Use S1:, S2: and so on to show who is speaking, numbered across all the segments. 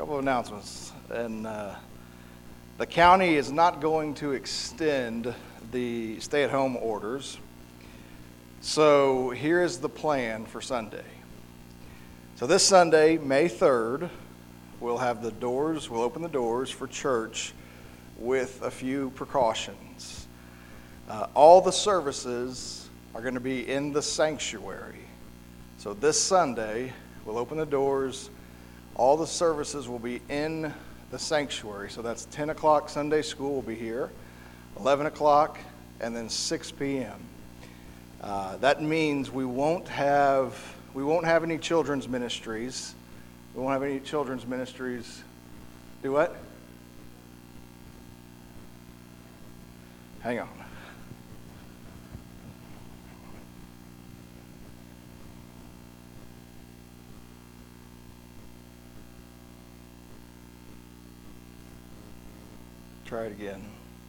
S1: couple of announcements. And the county is not going to extend the stay-at-home orders. So here is the plan for Sunday. So this Sunday, May 3rd, we'll open the doors for church with a few precautions. All the services are going to be in the sanctuary. So this Sunday, we'll open the doors. All the services will be in the sanctuary. So that's 10 o'clock Sunday school will be here, 11 o'clock, and then 6 p.m. That means we won't have any children's ministries. We won't have any children's ministries. Do what? Hang on. Try it again.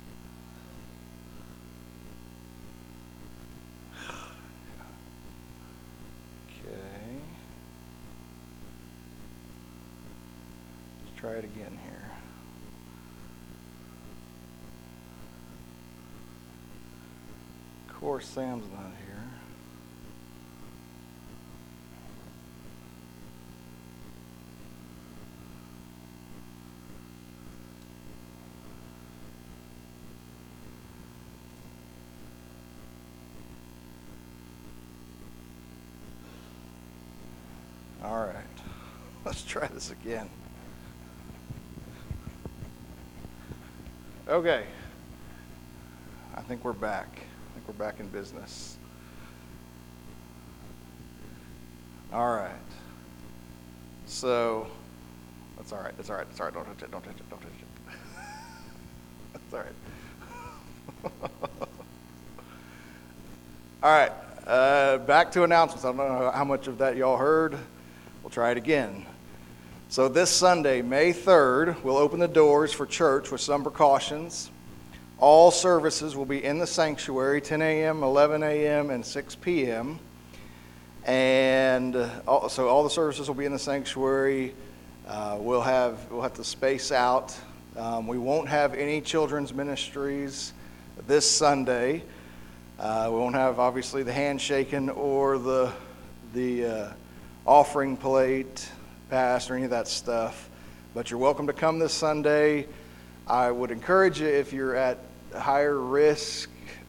S1: Okay. Let's try it again here. Of course, Sam's not here. All right, let's try this again. Okay, I think we're back. We're back in business. All right. So, that's all right. That's all right. That's all right. Don't touch it. Don't touch it. Don't touch it. That's all right. All right. Back to announcements. I don't know how much of that y'all heard. We'll try it again. So this Sunday, May 3rd, we'll open the doors for church with some precautions. All services will be in the sanctuary, 10 a.m., 11 a.m., and 6 p.m. And so all the services will be in the sanctuary. We'll have to space out. We won't have any children's ministries this Sunday. We won't have, obviously, the handshaking or the offering plate passed or any of that stuff. But you're welcome to come this Sunday. I would encourage you, if you're at higher risk,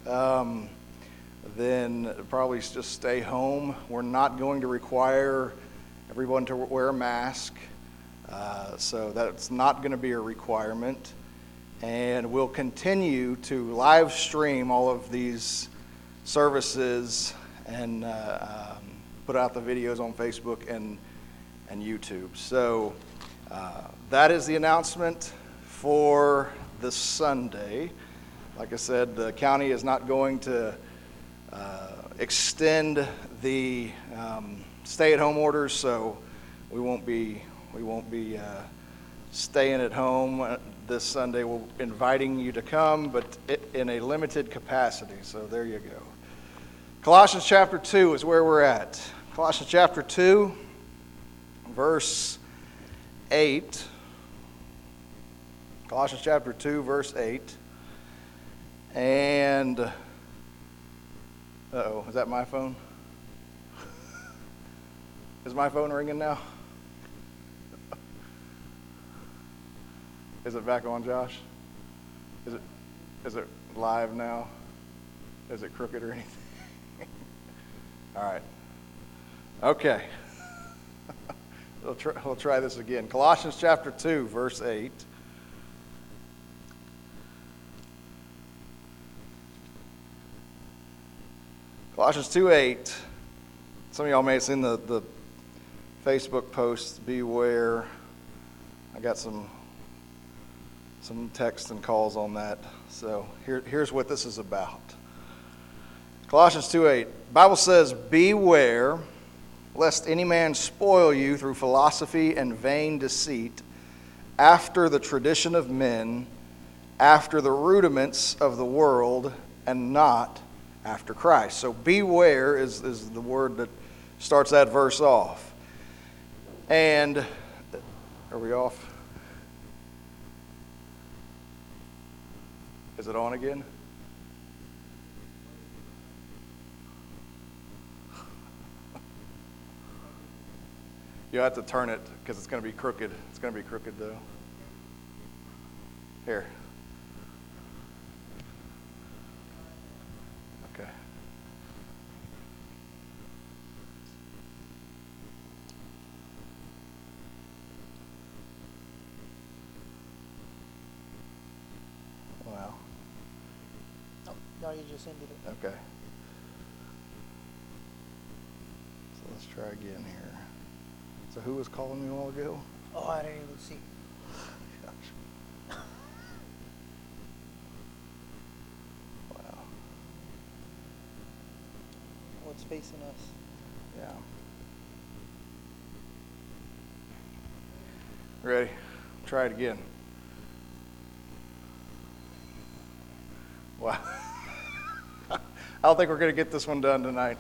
S1: then probably just stay home. We're not going to require everyone to wear a mask, so that's not going to be a requirement. And we'll continue to live stream all of these services and put out the videos on Facebook and YouTube. So that is the announcement for this Sunday. Like I said, the county is not going to extend the stay-at-home orders, so we won't be staying at home this Sunday. We're inviting you to come, but in a limited capacity. So there you go. Colossians chapter 2 is where we're at. Colossians chapter 2, verse 8. Colossians chapter 2, verse 8. And, is that my phone? Is my phone ringing now? Is it back on, Josh? Is it live now? Is it crooked or anything? All right. Okay. We'll try this again. Colossians chapter 2, verse 8. Colossians 2:8. Some of y'all may have seen the Facebook post, beware. I got some texts and calls on that. So here's what this is about. Colossians 2:8. Bible says, beware lest any man spoil you through philosophy and vain deceit, after the tradition of men, after the rudiments of the world, and not after Christ. So beware is the word that starts that verse off. And Are we off? Is it on again? You have to turn it because it's going to be crooked. It's going to be crooked though. Here. Okay. Wow.
S2: No, you just ended it.
S1: Okay. So let's try again here. So who was calling me a while ago?
S2: Oh, I didn't even see.
S1: Gosh. Wow.
S2: What's facing us?
S1: Yeah. Ready? Try it again. Wow. I don't think we're going to get this one done tonight.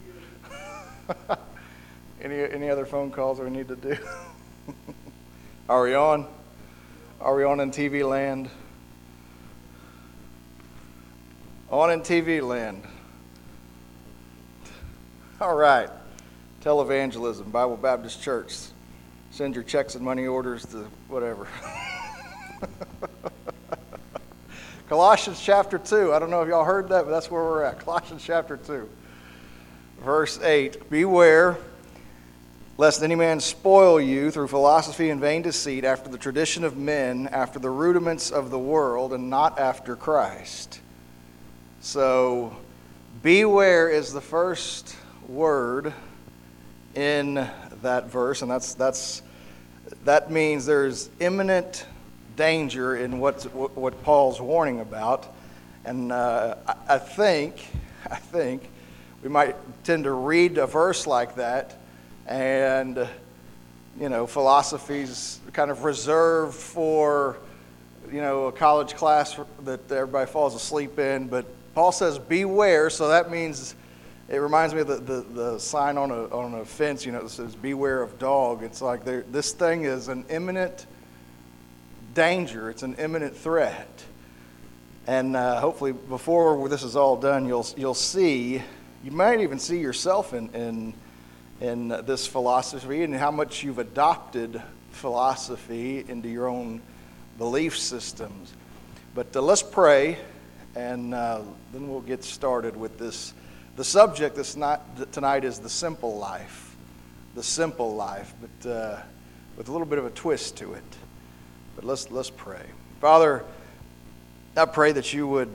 S1: Any other phone calls we need to do? Are we on? Are we on in TV land? On in TV land. All right. Televangelism, Bible Baptist Church. Send your checks and money orders to whatever. Colossians chapter 2. I don't know if y'all heard that, but that's where we're at. Colossians chapter 2. Verse 8. Beware lest any man spoil you through philosophy and vain deceit, after the tradition of men, after the rudiments of the world, and not after Christ. So, beware is the first word in that verse, and that means there's imminent danger in what Paul's warning about. And I think we might tend to read a verse like that, and philosophy's kind of reserved for a college class that everybody falls asleep in. But Paul says beware, so that means, it reminds me of the sign on a fence, that says beware of dog. It's like this thing is an imminent danger. It's an imminent threat. And hopefully before this is all done, you'll see, you might even see yourself in this philosophy and how much you've adopted philosophy into your own belief systems. But let's pray, and then we'll get started with this. The subject tonight is the simple life. The simple life, but with a little bit of a twist to it. But let's pray. Father, I pray that you'd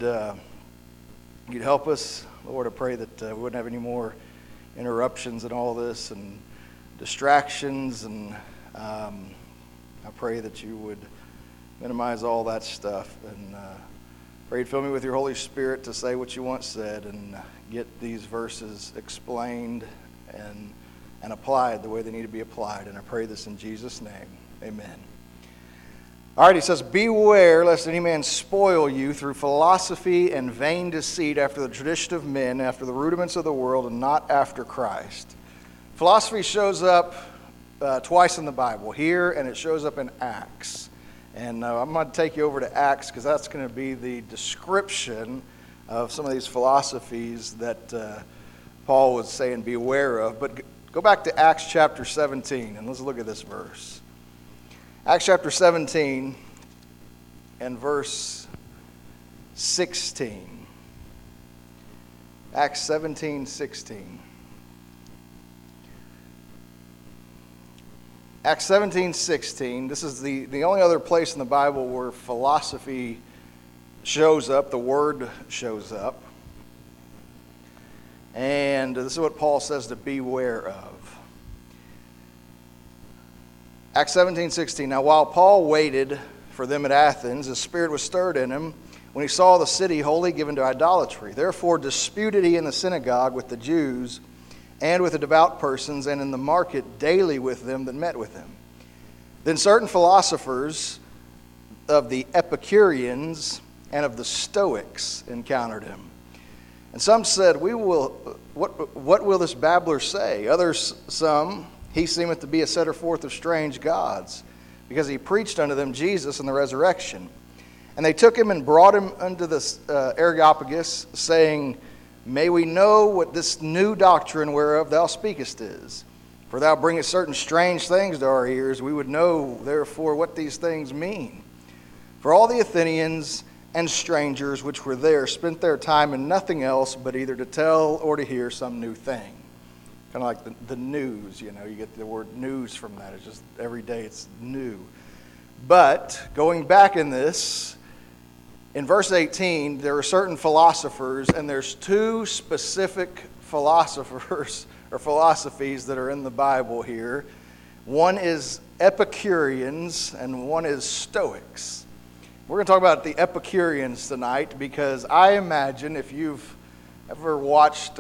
S1: help us. Lord, I pray that we wouldn't have any more interruptions in all this and distractions, and I pray that you would minimize all that stuff, and pray you'd fill me with your Holy Spirit to say what you want said and get these verses explained and applied the way they need to be applied. And I pray this in Jesus' name. Amen. All right, he says, beware lest any man spoil you through philosophy and vain deceit, after the tradition of men, after the rudiments of the world, and not after Christ. Philosophy shows up twice in the Bible, here, and it shows up in Acts. And I'm going to take you over to Acts, because that's going to be the description of some of these philosophies that Paul was saying beware of. But go back to Acts chapter 17, and let's look at this verse. Acts chapter 17 and verse 16. Acts 17:16. Acts 17:16. This is the only other place in the Bible where philosophy shows up, the word shows up. And this is what Paul says to beware of. Acts 17:16. Now while Paul waited for them at Athens, his spirit was stirred in him when he saw the city wholly given to idolatry. Therefore disputed he in the synagogue with the Jews and with the devout persons, and in the market daily with them that met with him. Then certain philosophers of the Epicureans and of the Stoics encountered him. And some said, what will this babbler say? Others, some, he seemeth to be a setter forth of strange gods. because he preached unto them Jesus and the resurrection. And they took him and brought him unto the Areopagus, saying, May we know what this new doctrine whereof thou speakest is. For thou bringest certain strange things to our ears. We would know, therefore, what these things mean. For all the Athenians and strangers which were there spent their time in nothing else but either to tell or to hear some new thing. Kind of like the news, you get the word news from that. It's just every day it's new. But going back in this, in verse 18, there are certain philosophers, and there's two specific philosophers or philosophies that are in the Bible here. One is Epicureans and one is Stoics. We're going to talk about the Epicureans tonight because I imagine if you've ever watched,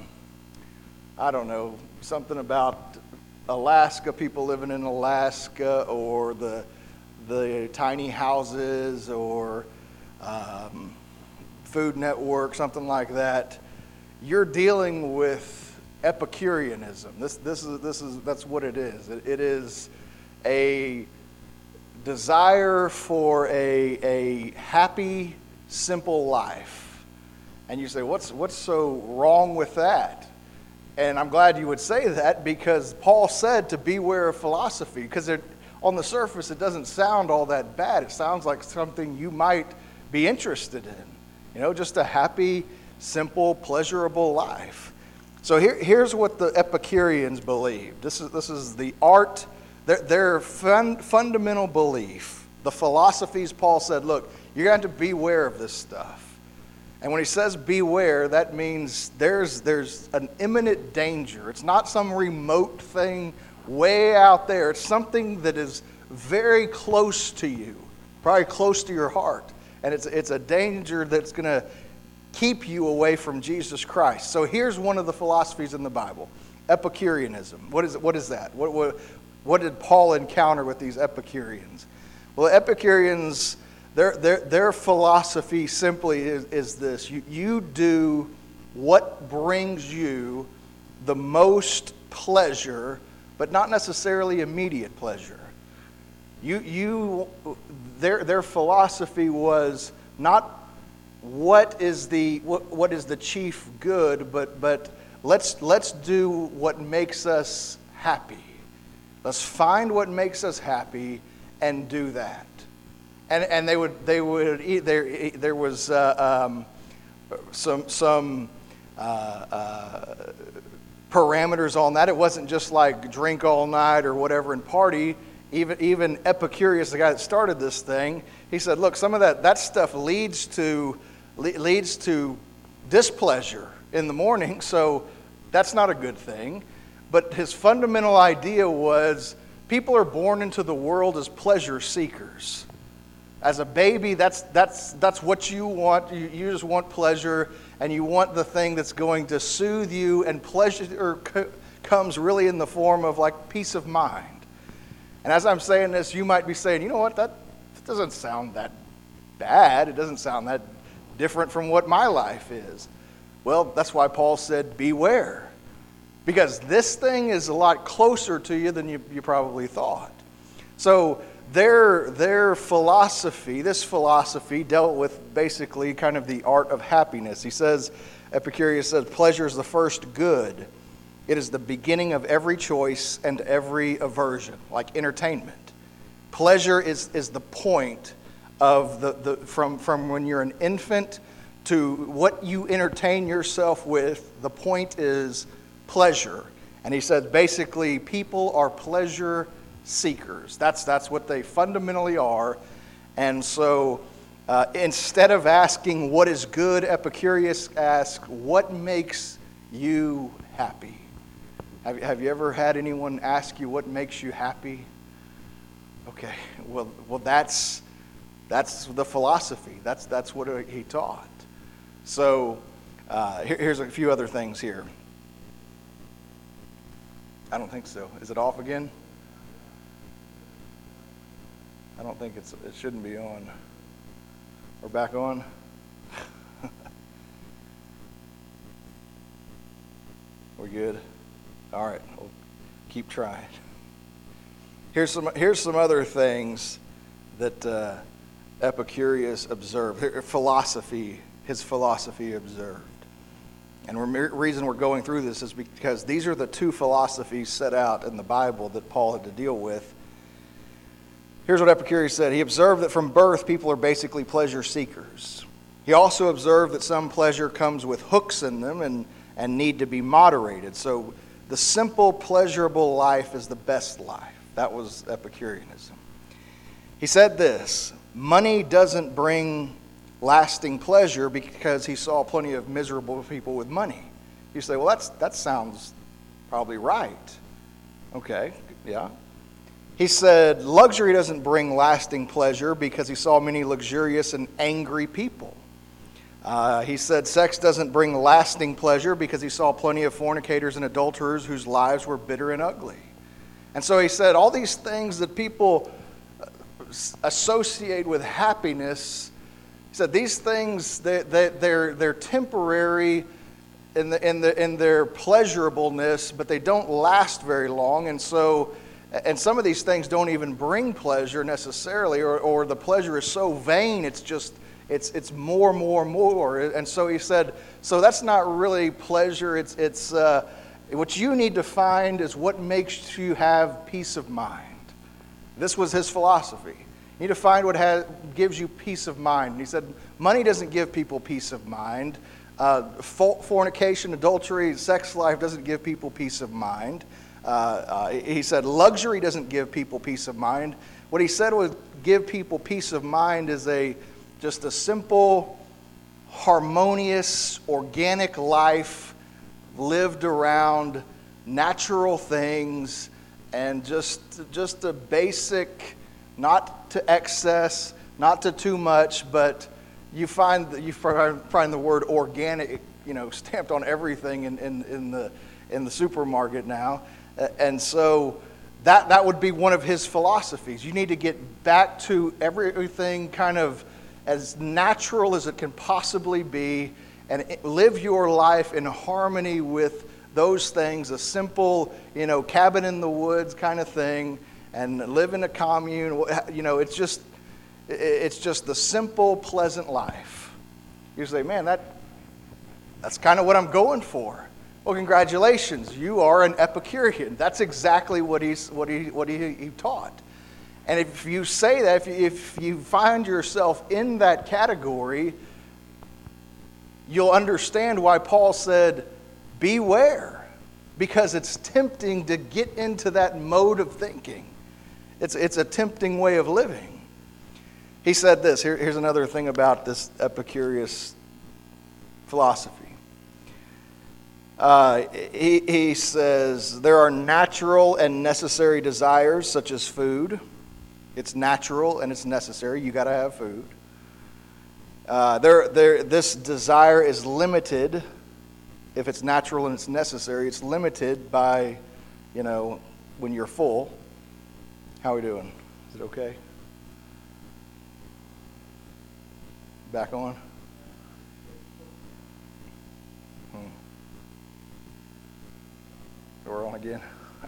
S1: something about Alaska, people living in Alaska, or the tiny houses, or Food Network, something like that, you're dealing with Epicureanism. That's what it is. It is a desire for a happy, simple life. And you say, what's so wrong with that? And I'm glad you would say that, because Paul said to beware of philosophy, because on the surface it doesn't sound all that bad. It sounds like something you might be interested in. Just a happy, simple, pleasurable life. So here's what the Epicureans believed. This is the art, their fundamental belief. The philosophies, Paul said, look, you're going to beware of this stuff. And when he says beware, that means there's an imminent danger. It's not some remote thing way out there. It's something that is very close to you, probably close to your heart. And it's a danger that's going to keep you away from Jesus Christ. So here's one of the philosophies in the Bible, Epicureanism. What is that? What did Paul encounter with these Epicureans? Well, Epicureans, their philosophy simply is this. You do what brings you the most pleasure, but not necessarily immediate pleasure. Their philosophy was not what is the chief good, but let's do what makes us happy. Let's find what makes us happy and do that. And there was some parameters on that. It wasn't just like drink all night or whatever and party. Even Epicurus, the guy that started this thing, he said, look, some of that stuff leads to displeasure in the morning, so that's not a good thing. But his fundamental idea was people are born into the world as pleasure seekers. As a baby, that's what you want. You just want pleasure, and you want the thing that's going to soothe you, and pleasure comes really in the form of like peace of mind. And as I'm saying this, you might be saying, you know what, that doesn't sound that bad. It doesn't sound that different from what my life is. Well, that's why Paul said, beware. Because this thing is a lot closer to you than you probably thought. So their philosophy, this philosophy dealt with basically kind of the art of happiness. He says, Epicurus says, pleasure is the first good. It is the beginning of every choice and every aversion, like entertainment. Pleasure is the point of from when you're an infant to what you entertain yourself with. The point is pleasure. And he says basically people are pleasure seekers. That's what they fundamentally are. And so instead of asking what is good, Epicurus asks, what makes you happy? Have you ever had anyone ask you what makes you happy? Okay, well that's the philosophy. That's what he taught. So here's a few other things here. I don't think so. Is it off again? I don't think it shouldn't be on. We're back on. We're good. All right, we'll keep trying. Here's some other things that Epicurus observed. His philosophy observed. And the reason we're going through this is because these are the two philosophies set out in the Bible that Paul had to deal with. Here's what Epicurus said. He observed that from birth, people are basically pleasure seekers. He also observed that some pleasure comes with hooks in them and need to be moderated. So the simple, pleasurable life is the best life. That was Epicureanism. He said this: money doesn't bring lasting pleasure, because he saw plenty of miserable people with money. You say, well, that sounds probably right. Okay, yeah. He said luxury doesn't bring lasting pleasure, because he saw many luxurious and angry people. He said sex doesn't bring lasting pleasure, because he saw plenty of fornicators and adulterers whose lives were bitter and ugly. And so he said all these things that people associate with happiness, he said these things, they're temporary in their pleasurableness, but they don't last very long. And some of these things don't even bring pleasure necessarily, or the pleasure is so vain, it's more. And so he said, so that's not really pleasure. It's what you need to find is what makes you have peace of mind. This was his philosophy. You need to find what gives you peace of mind. And he said, money doesn't give people peace of mind. Fornication, adultery, sex life doesn't give people peace of mind. He said, luxury doesn't give people peace of mind. What he said would give people peace of mind is just a simple, harmonious, organic life lived around natural things, and just a basic, not to excess, not to too much, but you find the word organic, stamped on everything in the supermarket now, and so that would be one of his philosophies. You need to get back to everything kind of as natural as it can possibly be, and live your life in harmony with those things, a simple, cabin in the woods kind of thing, and live in a commune. It's just the simple, pleasant life. You say, man, that's kind of what I'm going for. Well, congratulations, you are an Epicurean. That's exactly what he taught. And if you say that, if you find yourself in that category, you'll understand why Paul said, beware, because it's tempting to get into that mode of thinking. It's a tempting way of living. He said this. Here's another thing about this Epicurus philosophy. He says there are natural and necessary desires, such as food. It's natural and it's necessary. You got to have food. This desire is limited. If it's natural and it's necessary, it's limited by, when you're full. How are we doing? Is it okay? Back on? We're on again?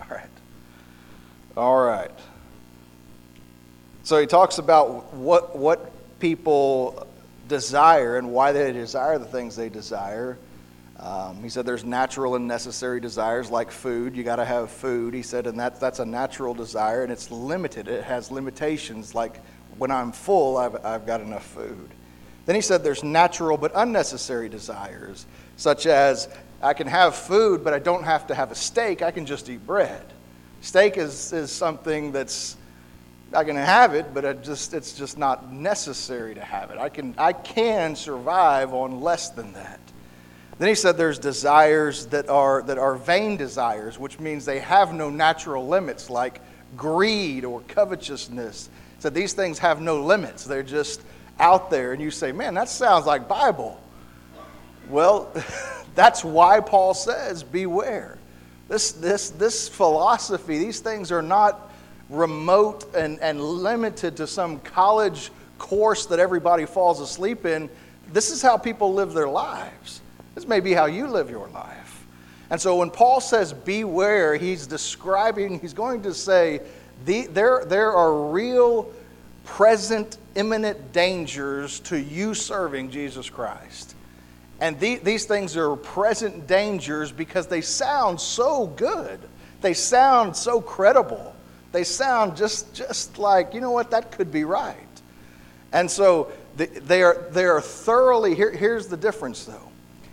S1: All right. So he talks about what people desire and why they desire the things they desire. He said there's natural and necessary desires like food. You got to have food. He said, and that's a natural desire, and it's limited. It has limitations, like when I'm full, I've got enough food. Then he said there's natural but unnecessary desires, such as I can have food, but I don't have to have a steak. I can just eat bread. Steak is something that's, I can have it, but it's just not necessary to have it. I can survive on less than that. Then he said there's desires that are vain desires, which means they have no natural limits, like greed or covetousness. He said these things have no limits. They're just out there. And you say, man, that sounds like Bible. Well, that's why Paul says, beware. This philosophy, these things are not remote and limited to some college course that everybody falls asleep in. This is how people live their lives. This may be how you live your life. And so when Paul says beware, he's going to say There are real, present, imminent dangers to you serving Jesus Christ. And these things are present dangers because they sound so good. They sound so credible. They sound just like, you know what, that could be right. And so they are thoroughly, here's the difference though.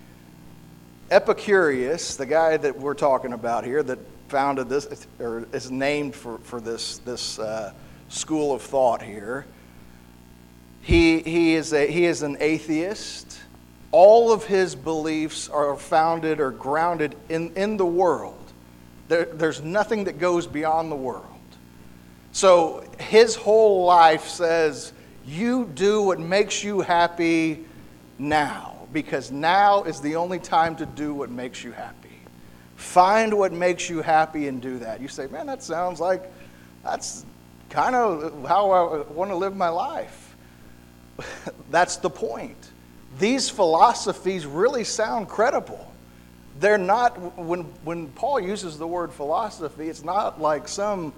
S1: Epicurus, the guy that we're talking about here that founded this, or is named for this school of thought here, he is an atheist. All of his beliefs are founded or grounded in the world. There's nothing that goes beyond the world. So his whole life says, you do what makes you happy now, because now is the only time to do what makes you happy. Find what makes you happy and do that. You say, man, that sounds like that's kind of how I want to live my life. That's the point. These philosophies really sound credible. They're not, when Paul uses the word philosophy, it's not like some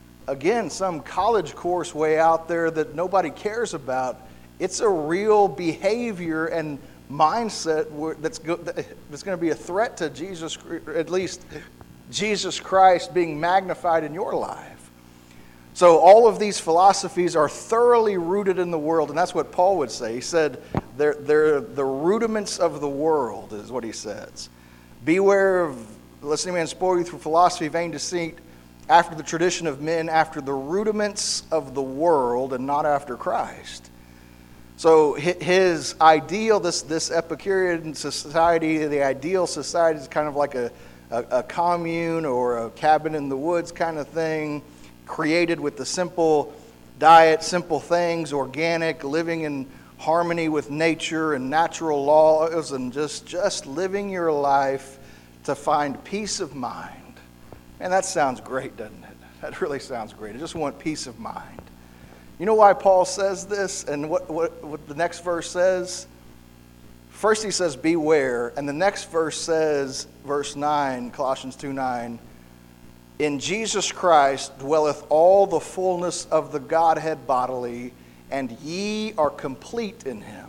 S1: college course way out there that nobody cares about. It's a real behavior and mindset that's going to be a threat to Jesus, at least Jesus Christ being magnified in your life. So all of these philosophies are thoroughly rooted in the world, and that's what Paul would say. He said they're the rudiments of the world, is what he says. Beware of, lest any man spoil you through philosophy, vain deceit, after the tradition of men, after the rudiments of the world, and not after Christ. So his ideal, this Epicurean society, the ideal society is kind of like a commune or a cabin in the woods kind of thing, created with the simple diet, simple things, organic, living in harmony with nature and natural laws, and just living your life to find peace of mind. And that sounds great, doesn't it? That really sounds great. I just want peace of mind. You know why Paul says this and what the next verse says? First he says, beware, and the next verse says, verse 9, Colossians 2:9, in Jesus Christ dwelleth all the fullness of the Godhead bodily, and ye are complete in him.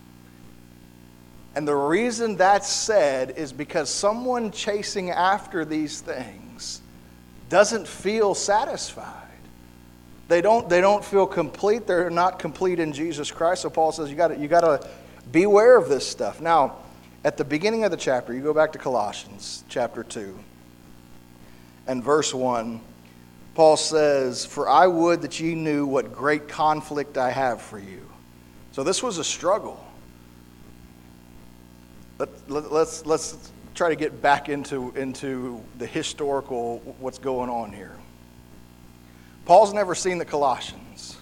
S1: And the reason that's said is because someone chasing after these things doesn't feel satisfied. They don't feel complete. They're not complete in Jesus Christ. So Paul says you got to beware of this stuff. Now, at the beginning of the chapter, you go back to Colossians chapter 2 and verse 1, Paul says, for I would that ye knew what great conflict I have for you. So this was a struggle. Let's try to get back into the historical, what's going on here. Paul's never seen the Colossians,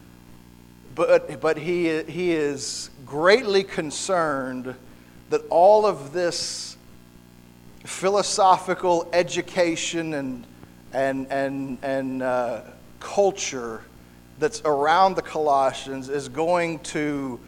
S1: but he is greatly concerned that all of this philosophical education and culture that's around the Colossians is going to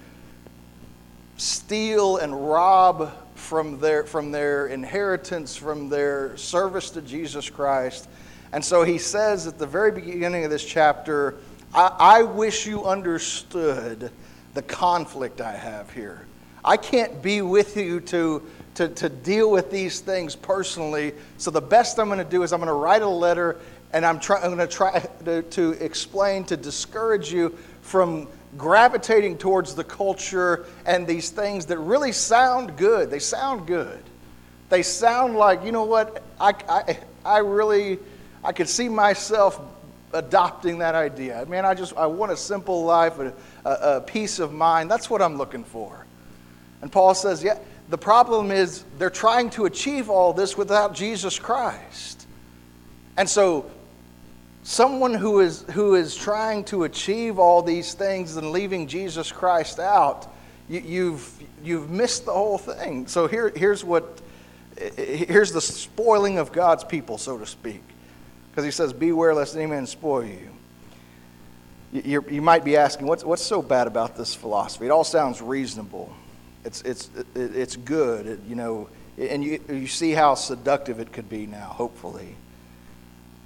S1: steal and rob from their inheritance, from their service to Jesus Christ. And so he says at the very beginning of this chapter, I wish you understood the conflict I have here. I can't be with you to deal with these things personally. So the best I'm going to do is I'm going to write a letter, and I'm going to try to explain, to discourage you from gravitating towards the culture and these things that really sound good. They sound good. They sound like, you know what, I could see myself adopting that idea. Man, I want a simple life, a peace of mind. That's what I'm looking for. And Paul says, yeah, the problem is they're trying to achieve all this without Jesus Christ. And so someone who is trying to achieve all these things and leaving Jesus Christ out, you've missed the whole thing. So here's the spoiling of God's people, so to speak. Because he says, beware lest any man spoil you. You might be asking, what's so bad about this philosophy? It all sounds reasonable. It's good, and you see how seductive it could be now, hopefully.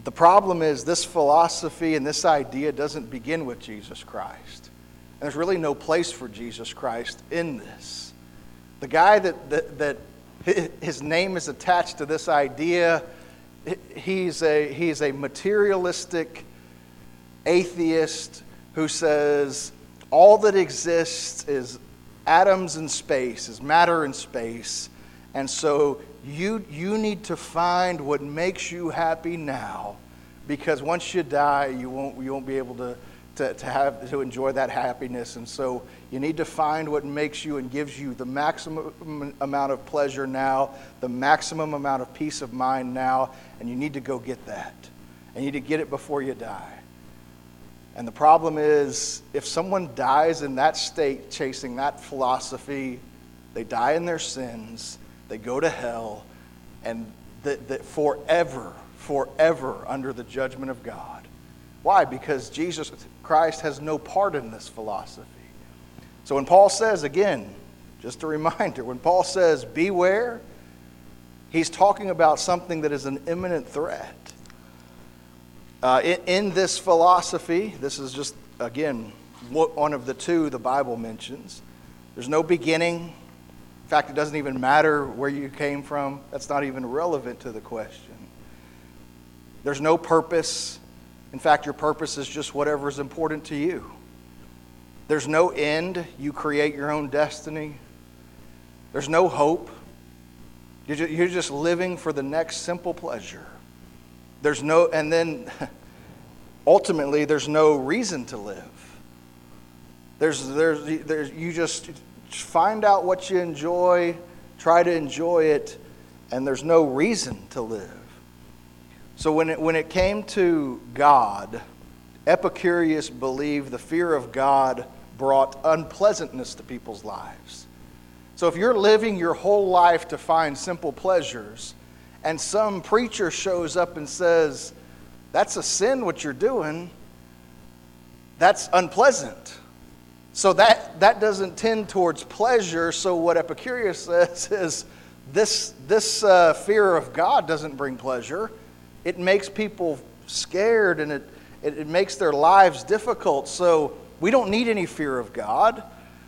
S1: The problem is this philosophy and this idea doesn't begin with Jesus Christ. And there's really no place for Jesus Christ in this. The guy that his name is attached to this idea, he's a materialistic atheist who says all that exists is atoms in space, is matter in space. And so you need to find what makes you happy now, because once you die, you won't be able to enjoy that happiness. And so you need to find what makes you and gives you the maximum amount of pleasure now, the maximum amount of peace of mind now, and you need to go get that. And you need to get it before you die. And the problem is, if someone dies in that state chasing that philosophy, they die in their sins, they go to hell, and forever under the judgment of God. Why? Because Jesus Christ has no part in this philosophy. So when Paul says, again, just a reminder, when Paul says, beware, he's talking about something that is an imminent threat. In this philosophy, this is just, again, one of the two the Bible mentions. There's no beginning. In fact, it doesn't even matter where you came from. That's not even relevant to the question. There's no purpose. In fact, your purpose is just whatever is important to you. There's no end. You create your own destiny. There's no hope. You're just living for the next simple pleasure. And then ultimately, there's no reason to live. You just find out what you enjoy, try to enjoy it, and there's no reason to live. So when it came to God, Epicurus believed the fear of God brought unpleasantness to people's lives. So if you're living your whole life to find simple pleasures, and some preacher shows up and says, that's a sin what you're doing, that's unpleasant. So that doesn't tend towards pleasure. So what Epicurus says is, this fear of God doesn't bring pleasure. It makes people scared, and it makes their lives difficult. So we don't need any fear of God.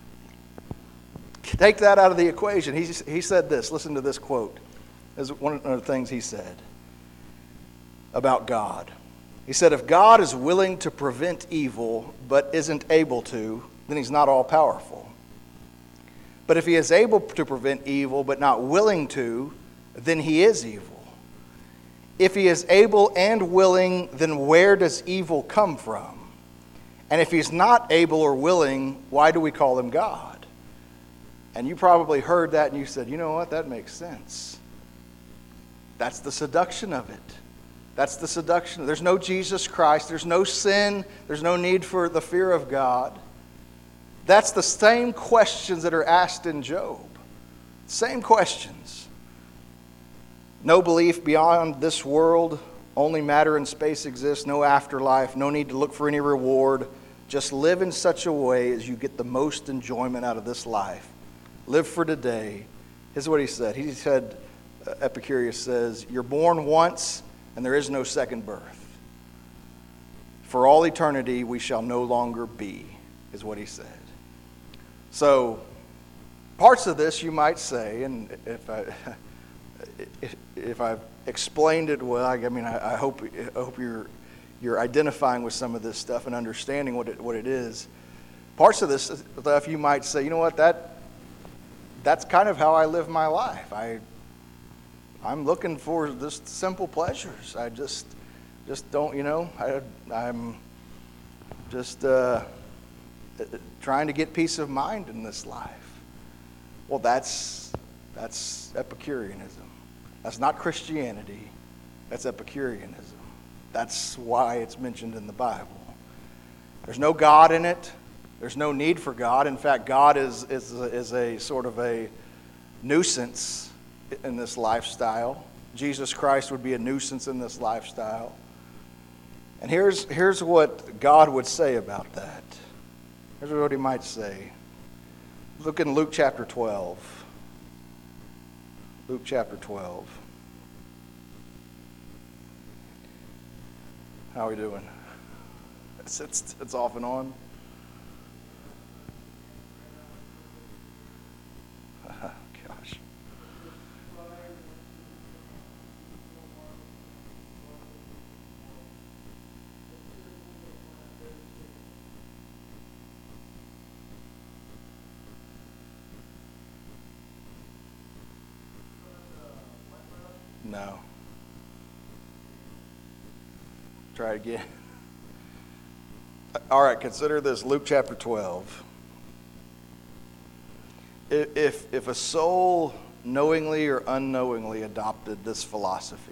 S1: Take that out of the equation. He said this. Listen to this quote. This is one of the things he said about God. He said, if God is willing to prevent evil but isn't able to, then he's not all-powerful. But if he is able to prevent evil but not willing to, then he is evil. If he is able and willing, then where does evil come from? And if he's not able or willing, why do we call him God? And you probably heard that and you said, you know what, that makes sense. That's the seduction of it. That's the seduction. There's no Jesus Christ. There's no sin. There's no need for the fear of God. That's the same questions that are asked in Job. Same questions. No belief beyond this world. Only matter and space exists. No afterlife. No need to look for any reward. Just live in such a way as you get the most enjoyment out of this life. Live for today. Here's what he said. He said, Epicurus says, you're born once and there is no second birth. For all eternity we shall no longer be, is what he said. So, parts of this you might say, and if I've explained it well, I hope you're identifying with some of this stuff and understanding what it is. Parts of this stuff you might say, you know what, that's kind of how I live my life. I'm looking for just simple pleasures. I just don't, I'm just trying to get peace of mind in this life. Well, that's Epicureanism. That's not Christianity. That's Epicureanism. That's why it's mentioned in the Bible. There's no God in it. There's no need for God. In fact, God is a sort of a nuisance in this lifestyle. Jesus Christ would be a nuisance in this lifestyle. And here's what God would say about that. Here's what he might say. Look in Luke chapter 12. Luke chapter 12. How are we doing? It's off and on. Gosh. No. Try it again. All right, consider this, Luke chapter 12. If a soul knowingly or unknowingly adopted this philosophy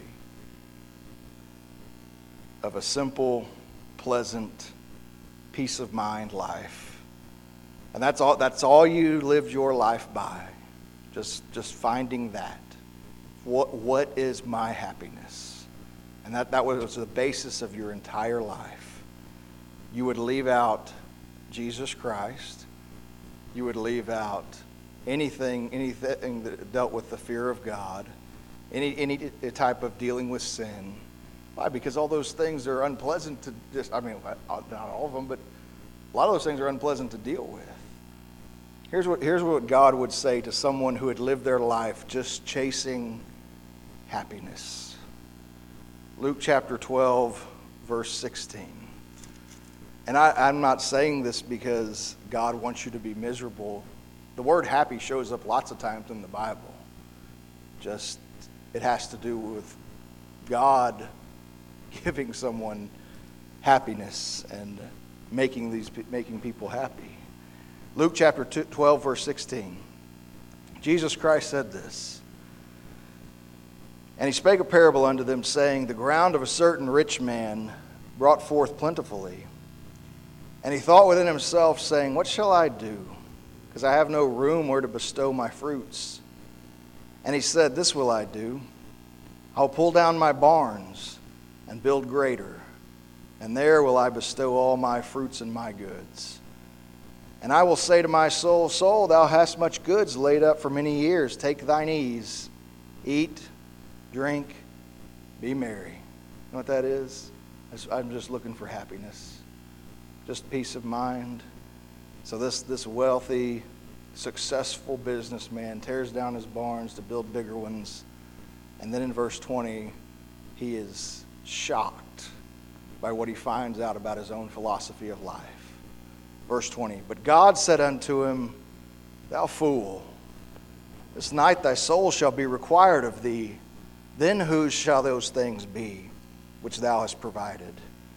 S1: of a simple, pleasant, peace of mind life, and that's all you lived your life by, just finding that. What is my happiness? And that was the basis of your entire life. You would leave out Jesus Christ. You would leave out anything that dealt with the fear of God, any type of dealing with sin. Why? Because all those things are unpleasant to not all of them, but a lot of those things are unpleasant to deal with. Here's what God would say to someone who had lived their life just chasing happiness. Luke chapter 12, verse 16. And I'm not saying this because God wants you to be miserable. The word happy shows up lots of times in the Bible. Just, it has to do with God giving someone happiness and making people happy. Luke chapter 12, verse 16. Jesus Christ said this. And he spake a parable unto them, saying, the ground of a certain rich man brought forth plentifully. And he thought within himself, saying, what shall I do? Because I have no room where to bestow my fruits. And he said, this will I do. I'll pull down my barns and build greater. And there will I bestow all my fruits and my goods. And I will say to my soul, soul, thou hast much goods laid up for many years. Take thine ease, eat, drink, be merry. You know what that is? I'm just looking for happiness. Just peace of mind. So this wealthy, successful businessman tears down his barns to build bigger ones. And then in verse 20, he is shocked by what he finds out about his own philosophy of life. Verse 20, but God said unto him, thou fool, this night thy soul shall be required of thee. Then whose shall those things be which thou hast provided?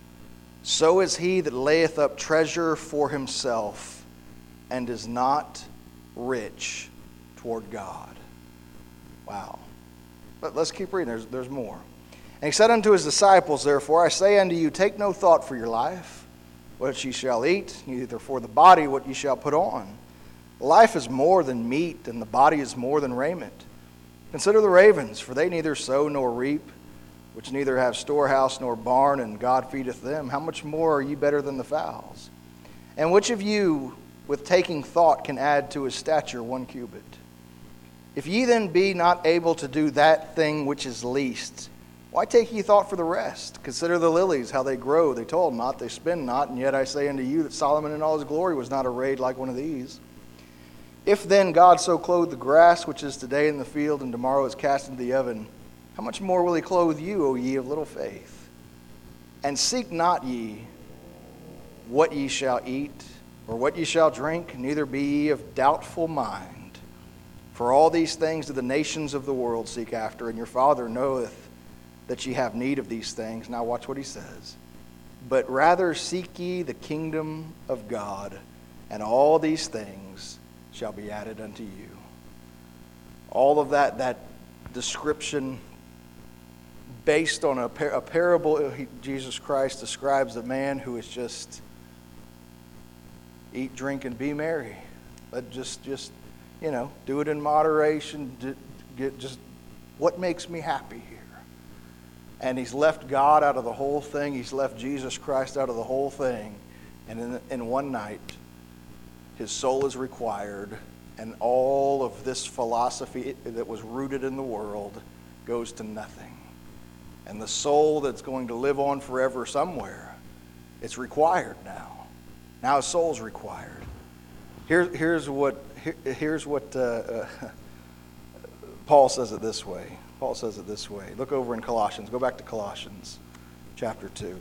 S1: So is he that layeth up treasure for himself and is not rich toward God. Wow. But let's keep reading. There's more. And he said unto his disciples, therefore, I say unto you, take no thought for your life, what ye shall eat, neither for the body what ye shall put on. Life is more than meat, and the body is more than raiment. Consider the ravens, for they neither sow nor reap, which neither have storehouse nor barn, and God feedeth them. How much more are ye better than the fowls? And which of you, with taking thought, can add to his stature 1 cubit? If ye then be not able to do that thing which is least, why take ye thought for the rest? Consider the lilies, how they grow. They toil not, they spin not, and yet I say unto you that Solomon in all his glory was not arrayed like one of these. If then God so clothe the grass which is today in the field and tomorrow is cast into the oven, how much more will he clothe you, O ye of little faith? And seek not ye what ye shall eat, or what ye shall drink, neither be ye of doubtful mind. For all these things do the nations of the world seek after, and your Father knoweth that ye have need of these things. Now watch what he says. But rather seek ye the kingdom of God, and all these things shall be added unto you. All of that description based on a parable. Jesus Christ describes a man who is just eat, drink, and be merry. But just do it in moderation. Just what makes me happy here. And he's left God out of the whole thing. He's left Jesus Christ out of the whole thing. And in one night, his soul is required, and all of this philosophy that was rooted in the world goes to nothing. and the soul that's going to live on forever somewhere, it's required now. Now a soul's required. Here's what Paul says it this way. Paul says it this way. Look over in Colossians. Go back to Colossians chapter 2.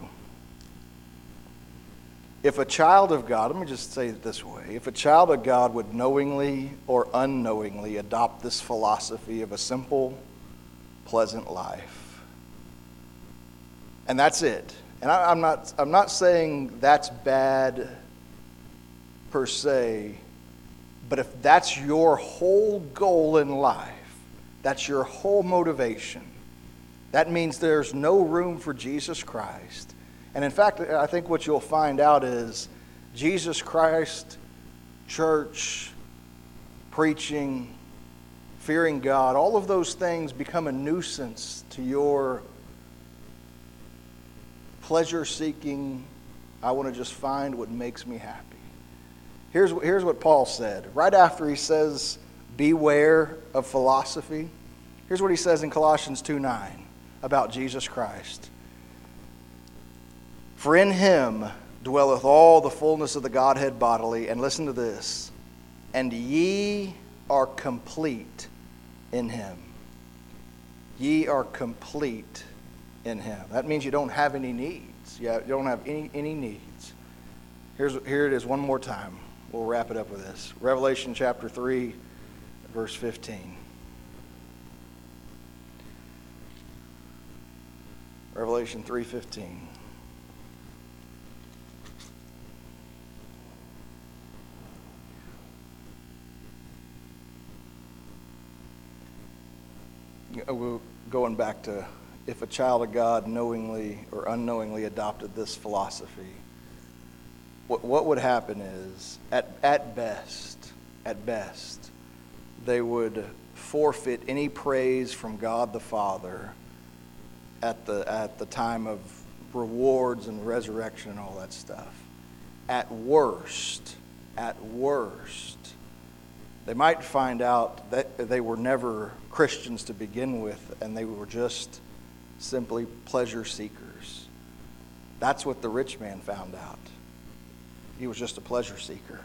S1: If a child of God, let me just say it this way. If a child of God would knowingly or unknowingly adopt this philosophy of a simple, pleasant life, and that's it. And I'm not saying that's bad per se, but if that's your whole goal in life, that's your whole motivation, that means there's no room for Jesus Christ. And in fact, I think what you'll find out is Jesus Christ, church, preaching, fearing God, all of those things become a nuisance to your pleasure-seeking, I want to just find what makes me happy. Here's what Paul said. Right after he says, beware of philosophy, here's what he says in Colossians 2:9 about Jesus Christ. For in him dwelleth all the fullness of the Godhead bodily, and listen to this, and ye are complete in him. Ye are complete in him. That means you don't have any needs. You don't have any needs. Here it is one more time. We'll wrap it up with this. Revelation chapter 3, verse 15. Revelation 3:15. We're going back to if a child of God knowingly or unknowingly adopted this philosophy, what would happen is, at best, they would forfeit any praise from God the Father at the time of rewards and resurrection and all that stuff. At worst, they might find out that they were never Christians to begin with, and they were just simply pleasure seekers. That's what the rich man found out. He was just a pleasure seeker.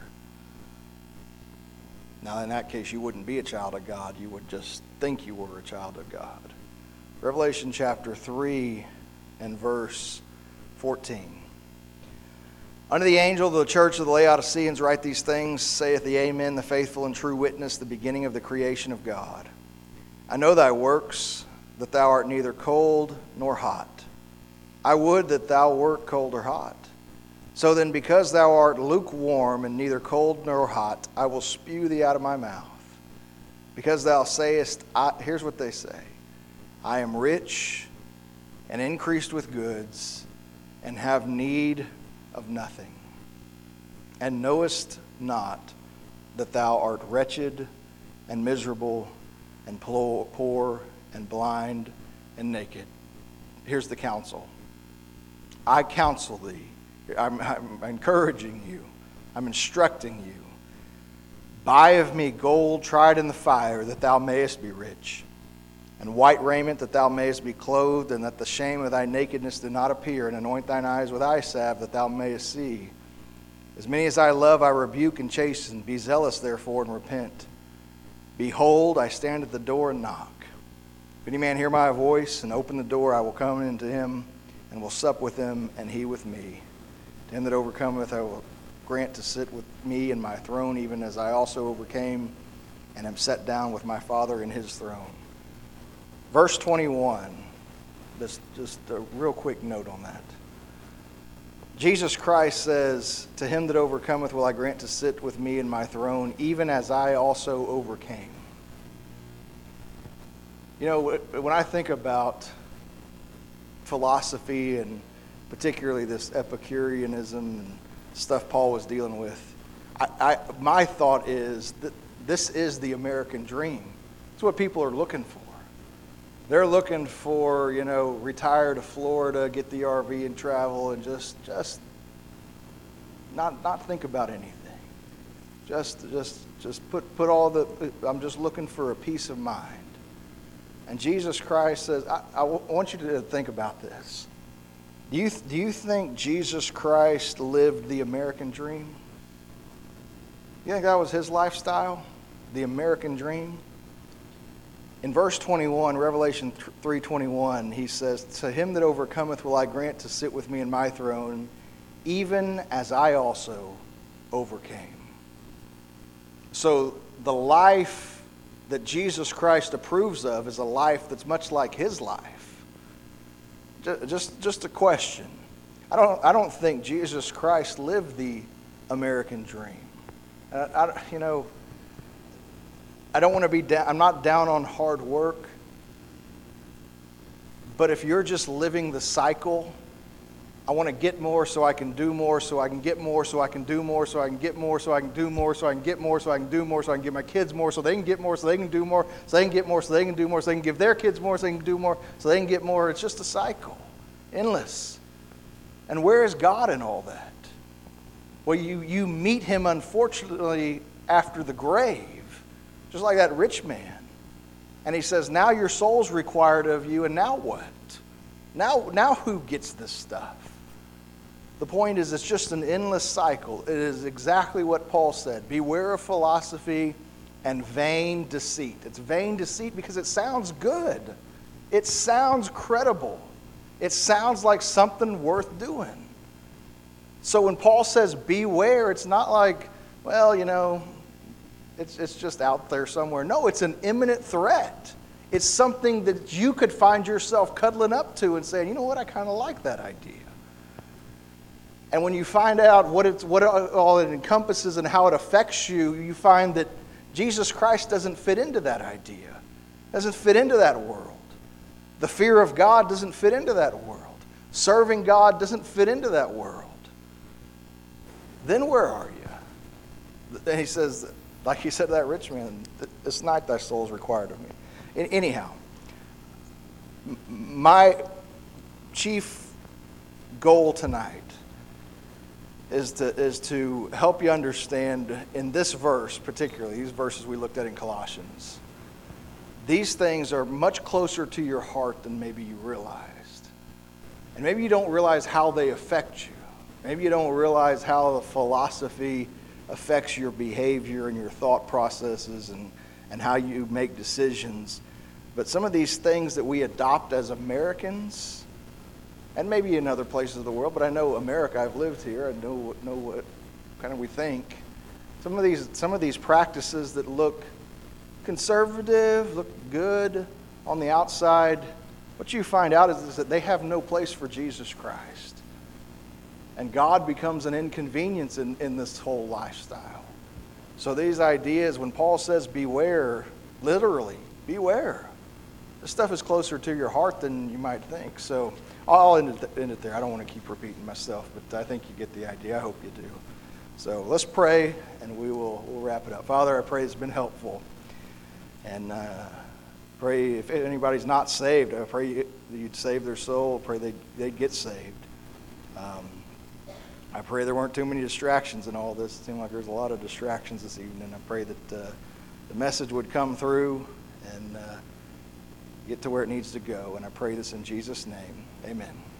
S1: Now, in that case, you wouldn't be a child of God. You would just think you were a child of God. Revelation chapter 3 and verse 14. Unto the angel of the church of the Laodiceans write these things, saith the Amen, the faithful and true witness, the beginning of the creation of God. I know thy works, that thou art neither cold nor hot. I would that thou wert cold or hot. So then, because thou art lukewarm and neither cold nor hot, I will spew thee out of my mouth. Because thou sayest, here's what they say, I am rich and increased with goods and have need of nothing, and knowest not that thou art wretched and miserable and poor and blind and naked. Here's the counsel. I counsel thee. I'm encouraging you. I'm instructing you. Buy of me gold tried in the fire, that thou mayest be rich, and white raiment, that thou mayest be clothed, and that the shame of thy nakedness do not appear, and anoint thine eyes with eye salve, that thou mayest see. As many as I love, I rebuke and chasten. Be zealous, therefore, and repent. Behold, I stand at the door and knock. If any man hear my voice and open the door, I will come into him and will sup with him, and he with me. To him that overcometh, I will grant to sit with me in my throne, even as I also overcame and am set down with my Father in his throne. Verse 21, just a real quick note on that. Jesus Christ says, to him that overcometh will I grant to sit with me in my throne, even as I also overcame. You know, when I think about philosophy and particularly this Epicureanism and stuff Paul was dealing with, my thought is that this is the American dream. It's what people are looking for. They're looking for, retire to Florida, get the RV and travel and just not think about anything. Just put all the, I'm just looking for a peace of mind. And Jesus Christ says, I want you to think about this. Do you think Jesus Christ lived the American dream? You think that was his lifestyle? The American dream? In verse 21, Revelation 3:21, he says, "To him that overcometh will I grant to sit with me in my throne, even as I also overcame." So the life that Jesus Christ approves of is a life that's much like his life. Just a question. I don't think Jesus Christ lived the American dream. I don't want to be down. I'm not down on hard work. But if you're just living the cycle, I want to get more so I can do more, so I can get more, so I can do more, so I can get more, so I can do more, so I can get more, so I can do more, so I can give my kids more, so they can get more, so they can do more, so they can get more, so they can do more, so they can give their kids more, so they can do more, so they can get more. It's just a cycle, endless. And where is God in all that? Well, you meet him, unfortunately, after the grave, just like that rich man. And he says, now your soul's required of you, and now what? Now who gets this stuff? The point is, it's just an endless cycle. It is exactly what Paul said. Beware of philosophy and vain deceit. It's vain deceit because it sounds good. It sounds credible. It sounds like something worth doing. So when Paul says beware, it's not like, well, it's just out there somewhere. No, it's an imminent threat. It's something that you could find yourself cuddling up to and saying, you know what, I kind of like that idea. And when you find out what all it encompasses and how it affects you, you find that Jesus Christ doesn't fit into that idea, doesn't fit into that world. The fear of God doesn't fit into that world. Serving God doesn't fit into that world. Then where are you? And he says, like he said to that rich man, this night thy soul is required of me. Anyhow, my chief goal tonight is to help you understand in this verse, particularly these verses we looked at in Colossians, these things are much closer to your heart than maybe you realized. And maybe you don't realize how they affect you. Maybe you don't realize how the philosophy affects your behavior and your thought processes and how you make decisions. But some of these things that we adopt as Americans, and maybe in other places of the world, but I know America, I've lived here, I know what kind of we think. Some of these practices that look conservative, look good on the outside, what you find out is that they have no place for Jesus Christ. And God becomes an inconvenience in this whole lifestyle. So these ideas, when Paul says beware, literally, beware. This stuff is closer to your heart than you might think. So I'll end it there. I don't want to keep repeating myself, but I think you get the idea. I hope you do. So let's pray, and we'll wrap it up. Father, I pray it's been helpful. And pray if anybody's not saved, I pray that you'd save their soul. I pray they'd get saved. I pray there weren't too many distractions in all this. It seemed like there's a lot of distractions this evening. I pray that the message would come through and get to where it needs to go. And I pray this in Jesus' name. Amen.